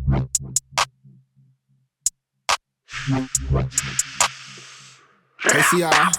KCR.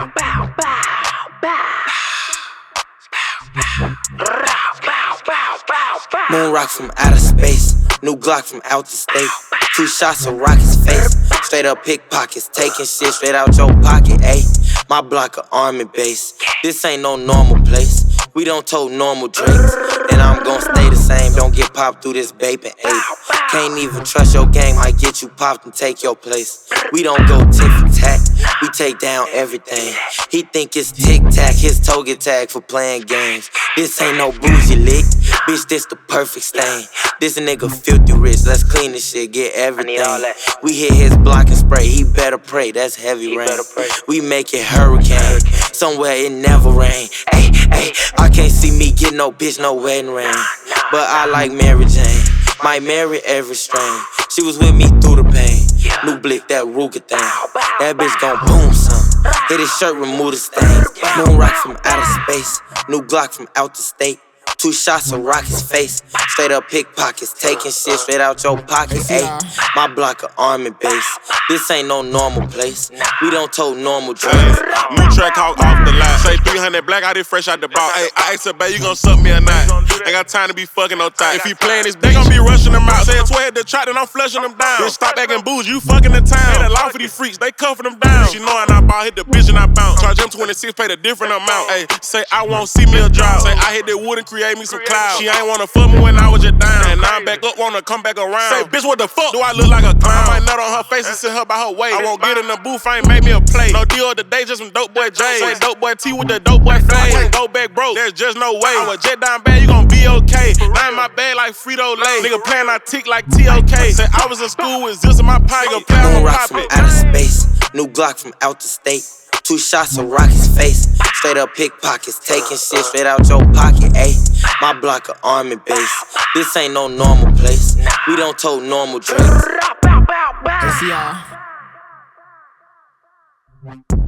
Moon rock from outer space, new Glock from outer state. 2 shots of Rocket's face, straight up pickpockets, taking shit straight out your pocket, ayy. My block a army base, this ain't no normal place. We don't tote normal drinks, and I'm gon' stay the same. Don't get popped through this vaping, ayy. Can't even trust your gang, might get you popped and take your place. We don't go tit for tat, we take down everything. He think it's tic-tac, his toe get tagged for playing games. This ain't no bougie lick, bitch, this the perfect stain. This nigga filthy rich, let's clean this shit, get everything. We hit his block and spray, he better pray, that's heavy rain. We make it hurricane, somewhere it never rain. Ay, ay, I can't see me get no bitch, no wedding ring. But I like Mary Jane, might marry every strain. She was with me through the pain, new blick, that Ruger thing. That bitch gon' boom some, hit his shirt, remove the stains. Moon rock from outer space, new Glock from outer state. 2 shots of Rocket's face, straight up pickpockets, taking shit straight out your pocket, ayy. My block a army base, this ain't no normal place. We don't tote normal drinks. New track off the line. Say 300 black, I did fresh out the box. Ay, I asked her, babe, you gon' suck me or not? Ain't got time to be fucking no time. If he playin' this, they gon' be rushing them out. Say it's 12 the track, then I'm flushing them down. Bitch, stop acting bougie, you fucking the town. Ain't a law for these freaks, they cuffin' them down. She know I ball, hit the bitch and I bounce. Charge him 26, paid a different amount. Ay, say I won't see me a drop. Say I hit that wood and create me some clouds. She ain't wanna fuck me when I was just down. And now I'm back up, wanna come back around. Say, bitch, what the fuck? Do I look like a clown? I might nut on her face and sit her by her waist. I won't get in the booth, I ain't made me a play. No deal of the day, just some dope boy J. Say dope boy T with the dope boy flame. Can't go back broke, there's just no way. I was jet down bad, you gon' be okay. Now in my bag like Frito-Lay. Nigga playin' I tick like TOK. Say I was in school with Zips in my pocket. Nigga playin' Moon on rock from poppin'. outer space, new Glock from outer state. 2 shots of Rocket's face, straight up pickpockets, taking shit straight out your pocket, ayy. My block a army base, this ain't no normal place. We don't tote normal drinks. KCR.